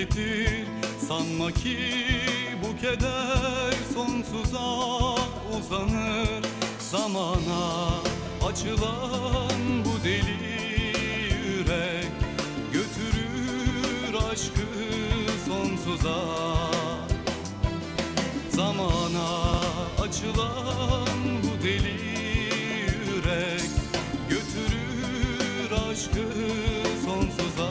getir. Sanma ki bu keder sonsuza uzanır. Zamana açılan bu deli yürek götürür aşkı sonsuza. Zamana açılan bu deli yürek götürür aşkı sonsuza.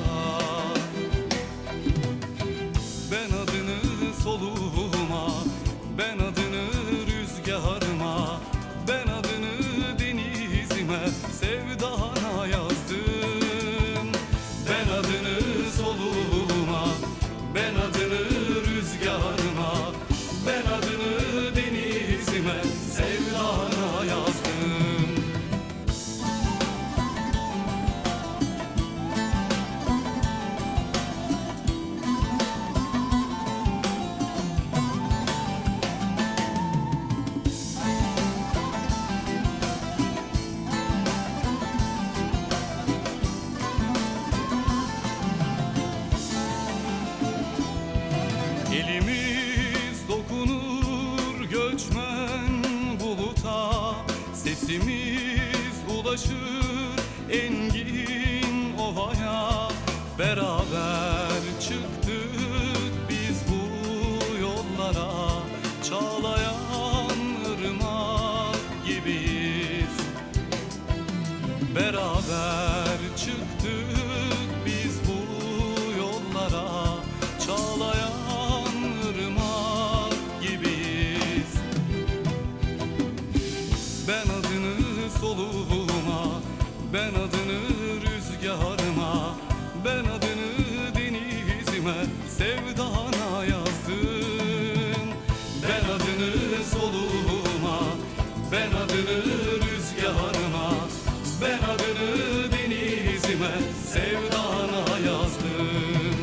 Ben adını soluğuma, ben adını rüzgarıma, ben adını denizime, sevdana yazdım. Ben adını soluğuma, ben adını rüzgarıma, ben adını denizime, sevdana yazdım. Elimiz dokunur göçmen buluta, sesimiz ulaşır engin ovaya. Beraber çıktık biz bu yollara, çağlayan ırmak gibiyiz. Beraber çıktık biz bu yollara, çağlayan gibiyiz. Ben adını soluğuma, ben adını rüzgarıma, ben adını denizime, sevdana yazdım. Ben adını soluğuma, ben adını rüzgarıma, ben adını denizime, sevdana yazdım.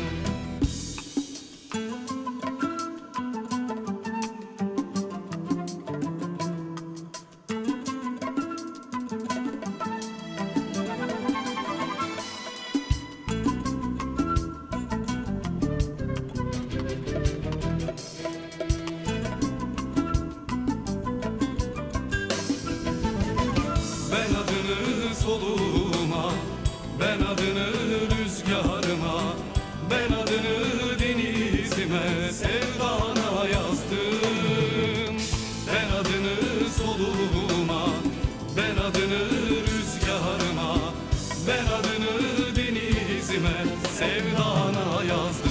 Ben adını soluğuma, ben adını rüzgarıma, ben adını denizime, sevdana yazdım. Ben adını soluğuma, ben adını rüzgarıma, ben adını denizime, sevdana yazdım.